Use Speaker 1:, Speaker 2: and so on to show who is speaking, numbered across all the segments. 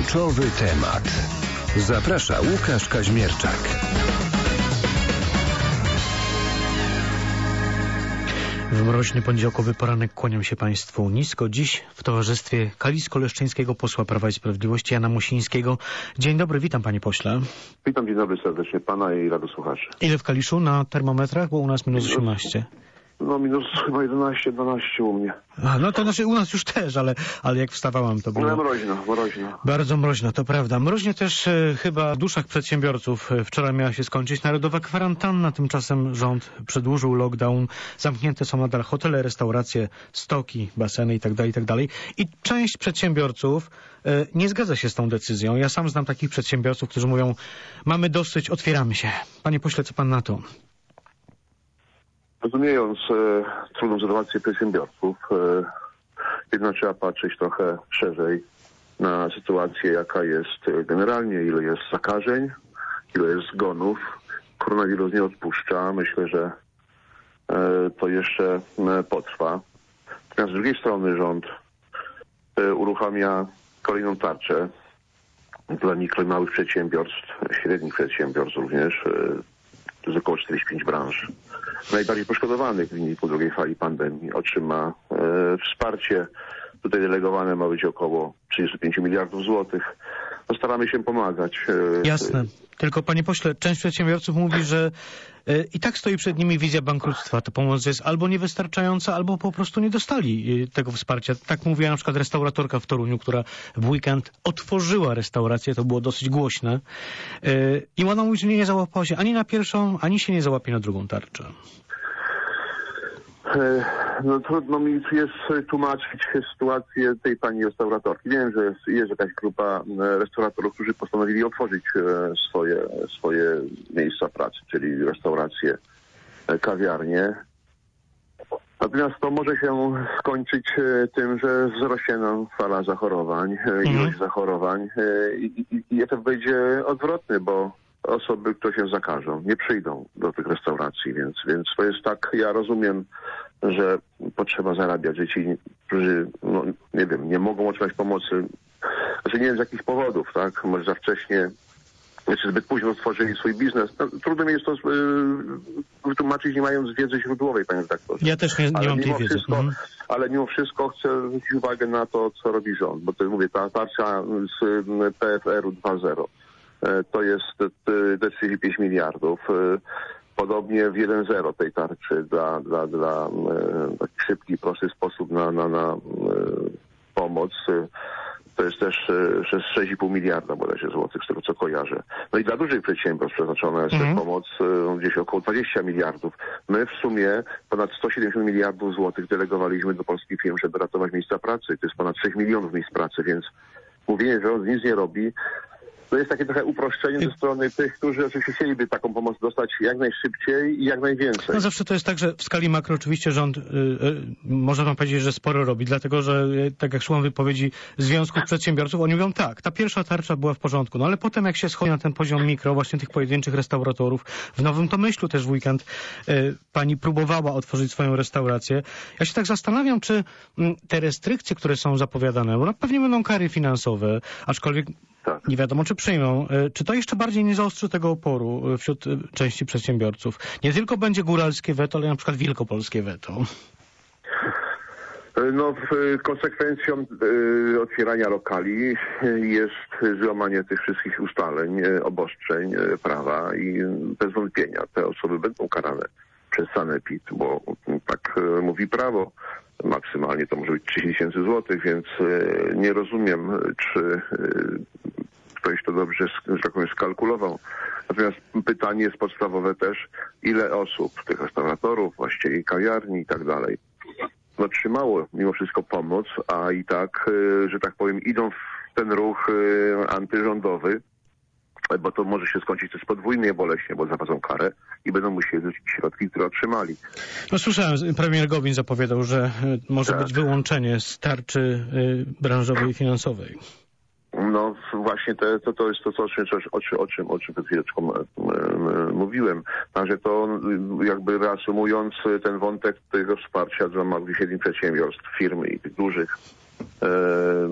Speaker 1: Kluczowy temat. Zaprasza Łukasz Kaźmierczak.
Speaker 2: W mroźny poniedziałkowy poranek kłaniam się Państwu nisko. Dziś w towarzystwie kalisko-leszczyńskiego posła Prawa i Sprawiedliwości Jana Mosińskiego. Dzień dobry, witam panie pośle.
Speaker 3: Witam, dzień dobry serdecznie pana i radiosłuchaczy.
Speaker 2: Ile w Kaliszu na termometrach? Bo u nas minus 18.
Speaker 3: No minus chyba 11, 12 u mnie.
Speaker 2: No to znaczy u nas już też, ale jak wstawałem to było...
Speaker 3: Ale mroźno.
Speaker 2: Bardzo mroźno, to prawda. Mroźnie też chyba w duszach przedsiębiorców. Wczoraj miała się skończyć narodowa kwarantanna, tymczasem rząd przedłużył lockdown. Zamknięte są nadal hotele, restauracje, stoki, baseny itd. I część przedsiębiorców nie zgadza się z tą decyzją. Ja sam znam takich przedsiębiorców, którzy mówią, mamy dosyć, otwieramy się. Panie pośle, co pan na to?
Speaker 3: Rozumiejąc trudną sytuację przedsiębiorców, jednak trzeba patrzeć trochę szerzej na sytuację, jaka jest generalnie, ile jest zakażeń, ile jest zgonów. Koronawirus nie odpuszcza. Myślę, że to jeszcze potrwa. Natomiast z drugiej strony rząd uruchamia kolejną tarczę dla mikro i małych przedsiębiorstw, średnich przedsiębiorstw również. To jest około 45 branż najbardziej poszkodowanych w wyniku drugiej fali pandemii. Otrzyma wsparcie. Tutaj delegowane ma być około 35 miliardów złotych. No, staramy się pomagać.
Speaker 2: Jasne. Tylko panie pośle, część przedsiębiorców mówi, że i tak stoi przed nimi wizja bankructwa. Ta pomoc jest albo niewystarczająca, albo po prostu nie dostali tego wsparcia. Tak mówiła na przykład restauratorka w Toruniu, która w weekend otworzyła restaurację. To było dosyć głośne. I ona mówi, że nie załapała się ani na pierwszą, ani się nie załapie na drugą tarczę.
Speaker 3: No trudno mi jest tłumaczyć sytuację tej pani restauratorki. Wiem, że jest jakaś grupa restauratorów, którzy postanowili otworzyć swoje miejsca pracy, czyli restauracje, kawiarnie. Natomiast to może się skończyć tym, że wzrośnie nam fala zachorowań, ilość zachorowań i efekt będzie odwrotny, bo osoby, które się zakażą, nie przyjdą do tych restauracji, więc to jest tak, ja rozumiem, że potrzeba zarabiać. Ci, którzy, nie wiem, nie mogą otrzymać pomocy, znaczy nie wiem z jakich powodów, tak? Może za wcześnie, czy zbyt późno stworzyli swój biznes. No, trudno mi jest to wytłumaczyć, nie mając wiedzy źródłowej, panie redaktorze.
Speaker 2: Ja też nie mam tej wiedzy.
Speaker 3: Ale mimo wszystko chcę zwrócić uwagę na to, co robi rząd, bo to mówię, ta tarcza z PFR-u 2.0. To jest 45 miliardów. Podobnie w 1.0 tej tarczy dla taki szybki, prosty sposób na pomoc. To jest też 6,5 miliarda bodajże złotych, z tego co kojarzę. No i dla dużych przedsiębiorstw przeznaczona jest pomoc gdzieś około 20 miliardów. My w sumie ponad 170 miliardów złotych delegowaliśmy do polskich firm, żeby ratować miejsca pracy. To jest ponad 6 milionów miejsc pracy, więc mówienie, że on nic nie robi, to jest takie trochę uproszczenie ze strony tych, którzy oczywiście chcieliby taką pomoc dostać jak najszybciej i jak najwięcej.
Speaker 2: No zawsze to jest tak, że w skali makro oczywiście rząd, można wam powiedzieć, że sporo robi, dlatego że tak jak słucham wypowiedzi związków przedsiębiorców, oni mówią tak, ta pierwsza tarcza była w porządku, no ale potem jak się schodzi na ten poziom mikro, właśnie tych pojedynczych restauratorów, w Nowym Tomyślu też w weekend pani próbowała otworzyć swoją restaurację. Ja się tak zastanawiam, czy te restrykcje, które są zapowiadane, bo pewnie będą kary finansowe, aczkolwiek tak, nie wiadomo, czy przyjmą. Czy to jeszcze bardziej nie zaostrzy tego oporu wśród części przedsiębiorców? Nie tylko będzie góralskie weto, ale na przykład wielkopolskie weto.
Speaker 3: No, konsekwencją otwierania lokali jest złamanie tych wszystkich ustaleń, obostrzeń prawa i bez wątpienia te osoby będą karane przez sanepid, bo tak mówi prawo. Maksymalnie to może być 30 000 złotych, więc nie rozumiem, czy ktoś to dobrze, że tak powiem, skalkulował. Natomiast pytanie jest podstawowe też, ile osób, tych restauratorów, właściwie kawiarni i tak dalej, otrzymało mimo wszystko pomoc, a i tak, że tak powiem, idą w ten ruch antyrządowy, bo to może się skończyć też podwójnie boleśnie, bo zapłacą karę i będą musieli zwrócić środki, które otrzymali.
Speaker 2: No słyszałem, premier Gowin zapowiadał, że może być wyłączenie z tarczy branżowej i finansowej.
Speaker 3: No właśnie to jest to, o czym przed chwileczką mówiłem. Także to jakby reasumując ten wątek tego wsparcia dla małych i średnich przedsiębiorstw, firm i tych dużych,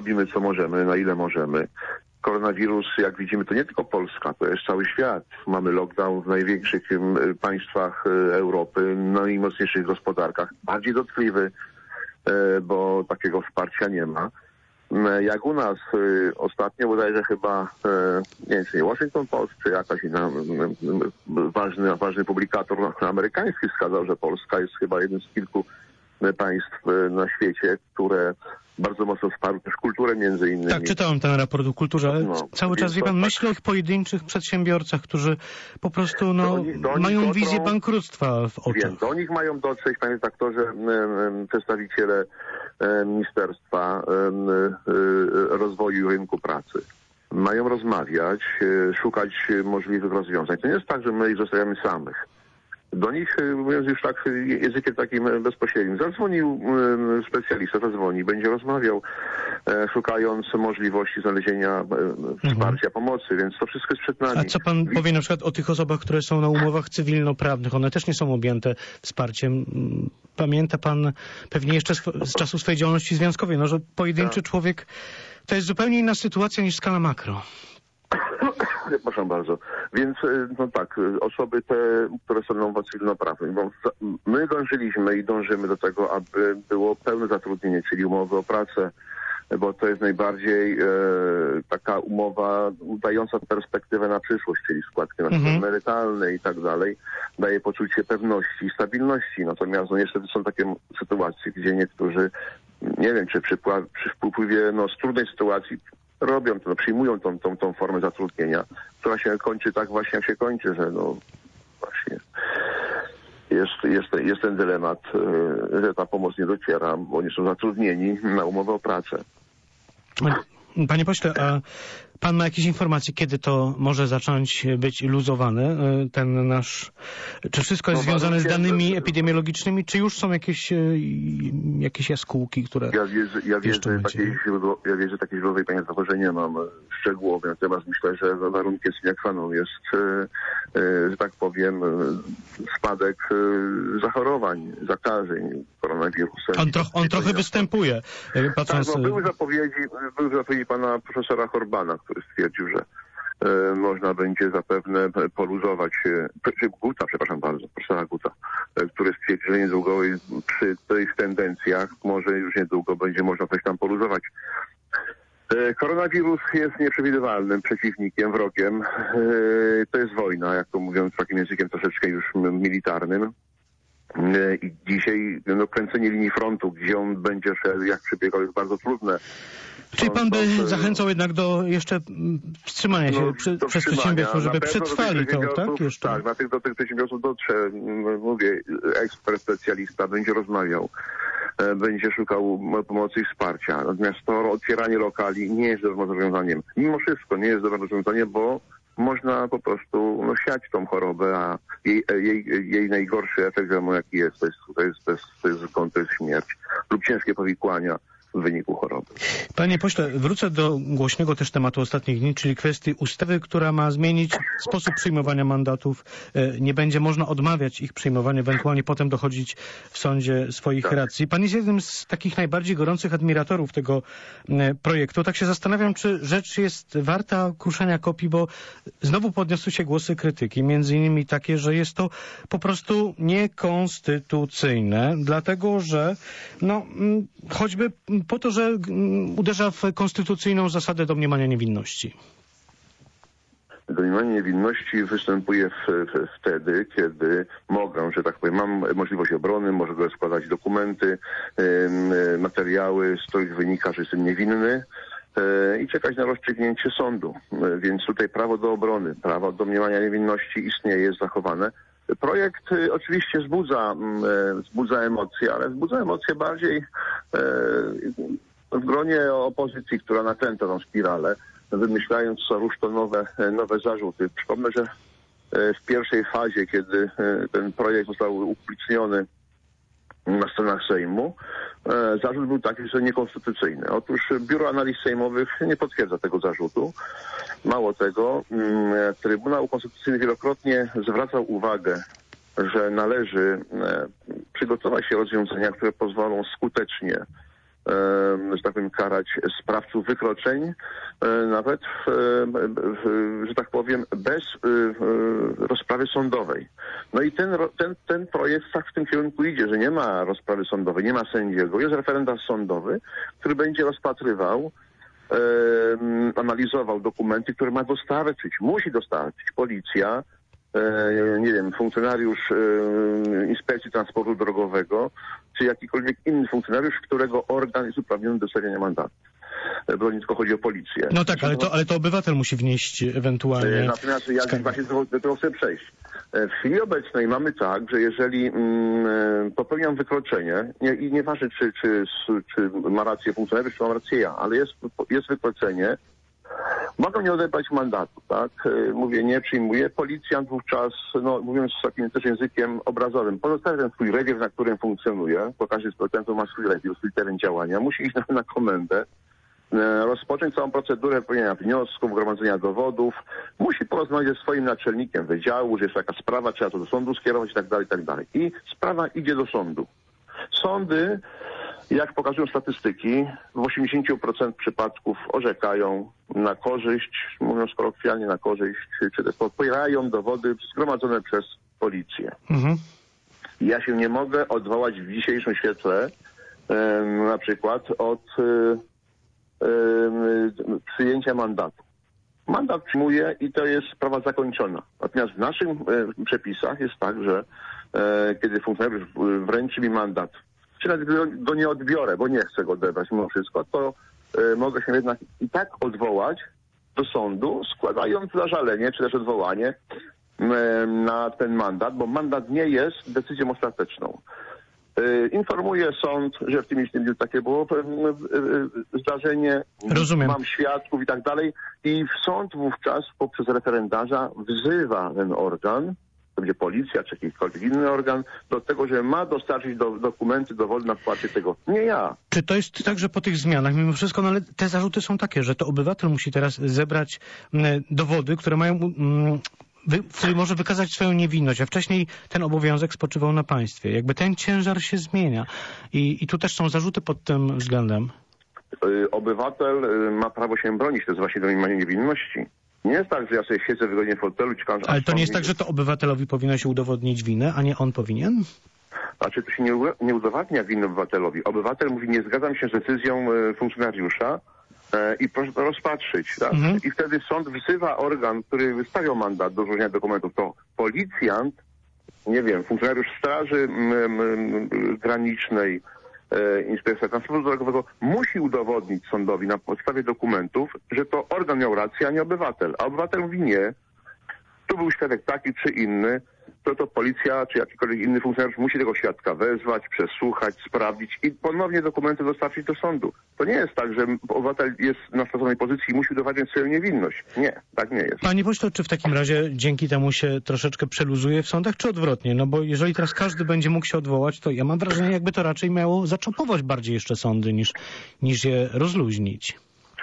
Speaker 3: robimy co możemy, na ile możemy. Koronawirus, jak widzimy, to nie tylko Polska, to jest cały świat. Mamy lockdown w największych państwach Europy, najmocniejszych gospodarkach, bardziej dotkliwy, bo takiego wsparcia nie ma. Jak u nas ostatnio bodajże chyba, nie wiem, czy nie Washington Post, czy jakaś inna, ważny publikator amerykański wskazał, że Polska jest chyba jednym z kilku państw na świecie, które bardzo mocno wsparły też kulturę między innymi.
Speaker 2: Tak, czytałem ten raport o kulturze, ale cały czas, wie pan, myślę o tych pojedynczych przedsiębiorcach, którzy po prostu mają wizję bankructwa w oczach.
Speaker 3: Wiem, do nich mają dotrzeć, panie redaktorze, przedstawiciele Ministerstwa Rozwoju Rynku Pracy. Mają rozmawiać, szukać możliwych rozwiązań. To nie jest tak, że my ich zostawiamy samych. Do nich, mówiąc już tak językiem takim bezpośrednim, zadzwonił specjalista, będzie rozmawiał, szukając możliwości znalezienia wsparcia, pomocy, więc to wszystko jest przed nami.
Speaker 2: A co pan powie na przykład o tych osobach, które są na umowach cywilnoprawnych? One też nie są objęte wsparciem. Pamięta pan pewnie jeszcze z czasu swojej działalności związkowej, że pojedynczy człowiek to jest zupełnie inna sytuacja niż skala makro.
Speaker 3: Proszę bardzo. Więc osoby te, które są na umowach cywilnoprawnych, bo my dążyliśmy i dążymy do tego, aby było pełne zatrudnienie, czyli umowy o pracę, bo to jest najbardziej taka umowa dająca perspektywę na przyszłość, czyli składki emerytalne i tak dalej, daje poczucie pewności i stabilności. Natomiast niestety są takie sytuacje, gdzie niektórzy, nie wiem, czy przy wpływie z trudnej sytuacji robią to, przyjmują tą formę zatrudnienia, która się kończy tak właśnie, jak się kończy, że właśnie jest ten dylemat, że ta pomoc nie dociera, bo oni są zatrudnieni na umowę o pracę.
Speaker 2: Panie pośle, a pan ma jakieś informacje, kiedy to może zacząć być luzowane, ten nasz... Czy wszystko jest związane z danymi epidemiologicznymi, czy już są jakieś jaskółki, które...
Speaker 3: Ja wierzę takie źródłowej, panie redaktorze, nie mam szczegółowych, natomiast myślę, że warunkiem sine qua non jest, że tak powiem, spadek zachorowań, zakażeń koronawirusem.
Speaker 2: On trochę występuje, patrząc...
Speaker 3: Tak, były zapowiedzi pana profesora Horbana, który stwierdził, że można będzie zapewne poluzować, profesora Guta, który stwierdził, że niedługo przy tych tendencjach może już niedługo będzie można coś tam poluzować. Koronawirus jest nieprzewidywalnym przeciwnikiem, wrogiem. To jest wojna, jak to mówiąc takim językiem troszeczkę już militarnym. I dzisiaj kręcenie linii frontu, gdzie on będzie szedł, jak przebiegał, jest bardzo trudne.
Speaker 2: Czyli pan by zachęcał jednak do jeszcze wstrzymania się przez przedsiębiorców, żeby przetrwali to, tak? Jeszcze.
Speaker 3: Tak, do tych przedsiębiorców dotrze, mówię, ekspert, specjalista będzie rozmawiał, będzie szukał pomocy i wsparcia. Natomiast to otwieranie lokali nie jest dobrym rozwiązaniem. Mimo wszystko nie jest dobrym rozwiązaniem, bo można po prostu siać tą chorobę, a jej najgorszy efekt, jaki jest, to jest śmierć lub ciężkie powikłania w wyniku choroby.
Speaker 2: Panie pośle, wrócę do głośnego też tematu ostatnich dni, czyli kwestii ustawy, która ma zmienić sposób przyjmowania mandatów. Nie będzie można odmawiać ich przyjmowania, ewentualnie potem dochodzić w sądzie swoich racji. Pan jest jednym z takich najbardziej gorących admiratorów tego projektu. Tak się zastanawiam, czy rzecz jest warta kruszenia kopii, bo znowu podniosły się głosy krytyki, między innymi takie, że jest to po prostu niekonstytucyjne, dlatego że choćby po to, że uderza w konstytucyjną zasadę domniemania niewinności.
Speaker 3: Domniemanie niewinności występuje wtedy, kiedy mogę, że tak powiem, mam możliwość obrony, mogę składać dokumenty, materiały, z których wynika, że jestem niewinny i czekać na rozstrzygnięcie sądu. Więc tutaj prawo do obrony, prawo do domniemania niewinności istnieje, jest zachowane. Projekt oczywiście wzbudza emocje, ale wzbudza emocje bardziej w gronie opozycji, która nakręca tą spiralę, wymyślając co rusz to nowe zarzuty. Przypomnę, że w pierwszej fazie, kiedy ten projekt został upubliczniony na stronach Sejmu, zarzut był taki, że niekonstytucyjny. Otóż Biuro Analiz Sejmowych nie potwierdza tego zarzutu. Mało tego, Trybunał Konstytucyjny wielokrotnie zwracał uwagę, że należy przygotować się rozwiązania, które pozwolą skutecznie że tak powiem, karać sprawców wykroczeń, nawet, że tak powiem, bez rozprawy sądowej. No i ten projekt tak w tym kierunku idzie, że nie ma rozprawy sądowej, nie ma sędziego, jest referendarz sądowy, który będzie rozpatrywał, analizował dokumenty, które ma dostarczyć, musi dostarczyć policja, nie wiem, funkcjonariusz Inspekcji Transportu Drogowego, czy jakikolwiek inny funkcjonariusz, którego organ jest uprawniony do stawiania mandatu. Bo nie tylko chodzi o policję.
Speaker 2: No tak, ale to obywatel musi wnieść ewentualnie...
Speaker 3: Natomiast ja właśnie do tego chcę przejść. W chwili obecnej mamy tak, że jeżeli popełniam wykroczenie, i nieważne czy ma rację funkcjonariusz, czy mam rację ja, ale jest wykroczenie, mogą nie odebrać mandatu, tak? Mówię, nie przyjmuję. Policjant wówczas, no mówiąc takim też językiem obrazowym, pozostawia ten swój rewir, na którym funkcjonuje, bo każdy z policjantów ma swój rewir, swój teren działania, musi iść na komendę, rozpocząć całą procedurę wypełniania wniosków, gromadzenia dowodów, musi porozmawiać ze swoim naczelnikiem wydziału, że jest taka sprawa, trzeba to do sądu skierować i tak dalej, i tak dalej. I sprawa idzie do sądu. Sądy, jak pokazują statystyki, w 80% przypadków orzekają na korzyść, mówiąc kolokwialnie na korzyść, czy też popierają dowody zgromadzone przez policję. Mhm. Ja się nie mogę odwołać w dzisiejszym świetle na przykład od przyjęcia mandatu. Mandat przyjmuję i to jest sprawa zakończona. Natomiast w naszych przepisach jest tak, że kiedy funkcjonariusz wręczy mi mandat, czy nawet go nie odbiorę, bo nie chcę go odebrać mimo wszystko, to mogę się jednak i tak odwołać do sądu, składając zażalenie, czy też odwołanie na ten mandat, bo mandat nie jest decyzją ostateczną. Informuję sąd, że w tym dniu takie było zdarzenie,
Speaker 2: rozumiem.
Speaker 3: Mam świadków i tak dalej i sąd wówczas poprzez referendarza wzywa ten organ, to będzie policja czy jakikolwiek inny organ, do tego, że ma dostarczyć dokumenty, dowody na poparcie tego. Nie ja.
Speaker 2: Czy to jest tak, że po tych zmianach, mimo wszystko, no ale te zarzuty są takie, że to obywatel musi teraz zebrać dowody, które mają... w którym może wykazać swoją niewinność, a wcześniej ten obowiązek spoczywał na państwie. Jakby ten ciężar się zmienia. I tu też są zarzuty pod tym względem.
Speaker 3: Obywatel ma prawo się bronić, to jest właśnie domniemanie niewinności. Nie jest tak, że ja sobie siedzę wygodnie w fotelu i czekam...
Speaker 2: Ale to nie jest tak, że to obywatelowi powinno się udowodnić winę, a nie on powinien?
Speaker 3: Znaczy, to się nie udowadnia winy obywatelowi. Obywatel mówi, nie zgadzam się z decyzją funkcjonariusza, i proszę to rozpatrzyć. Tak? Mhm. I wtedy sąd wzywa organ, który wystawiał mandat do złożenia dokumentów. To policjant, nie wiem, funkcjonariusz Straży Granicznej, Inspekcja Transportu Drogowego musi udowodnić sądowi na podstawie dokumentów, że to organ miał rację, a nie obywatel. A obywatel mówi nie. Tu był świadek taki czy inny, to policja czy jakikolwiek inny funkcjonariusz musi tego świadka wezwać, przesłuchać, sprawdzić i ponownie dokumenty dostarczyć do sądu. To nie jest tak, że obywatel jest na stosownej pozycji i musi udowadniać swoją niewinność. Nie, tak nie jest.
Speaker 2: Panie pośle, czy w takim razie dzięki temu się troszeczkę przeluzuje w sądach, czy odwrotnie? No bo jeżeli teraz każdy będzie mógł się odwołać, to ja mam wrażenie, jakby to raczej miało zaczopować bardziej jeszcze sądy, niż je rozluźnić.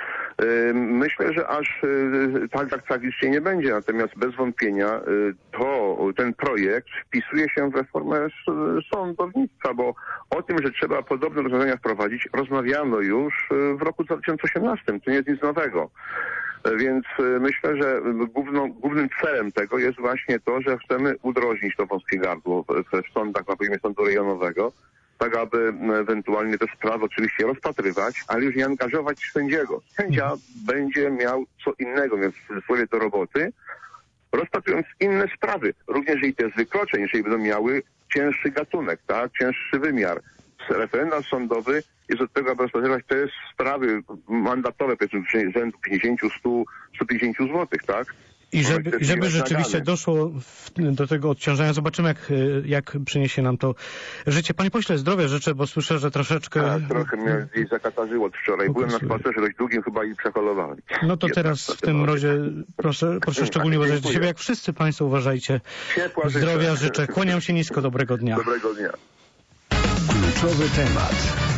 Speaker 3: Myślę, że aż tak tragicznie nie będzie, natomiast bez wątpienia ten projekt wpisuje się w reformę sądownictwa, bo o tym, że trzeba podobne rozwiązania wprowadzić, rozmawiano już w roku 2018. To nie jest nic nowego. Więc myślę, że głównym celem tego jest właśnie to, że chcemy udrożnić to wąskie gardło w sądach na poziomie sądu rejonowego, tak aby ewentualnie te sprawy oczywiście rozpatrywać, ale już nie angażować sędziego. Sędzia będzie miał co innego, więc w cudzysłowie do roboty, rozpatrując inne sprawy. Również jeżeli te z wykroczeń, jeżeli będą miały cięższy gatunek, tak, cięższy wymiar. Referendarz sądowy jest od tego, aby rozpatrywać te sprawy mandatowe, powiedzmy, rzędu 50, 100, 150 zł, tak?
Speaker 2: I żeby rzeczywiście doszło do tego odciążenia, zobaczymy, jak przyniesie nam to życie. Panie pośle, zdrowia życzę, bo słyszę, że troszeczkę...
Speaker 3: Tak, trochę mnie gdzieś zakatarzyło od wczoraj. Byłem na spacerze dość długim chyba i przeholowałem.
Speaker 2: No to teraz w tym razie proszę szczególnie uważać do siebie. Jak wszyscy Państwo uważajcie. Zdrowia życzę. Kłaniam się nisko. Dobrego dnia.
Speaker 3: Dobrego dnia.
Speaker 1: Kluczowy temat.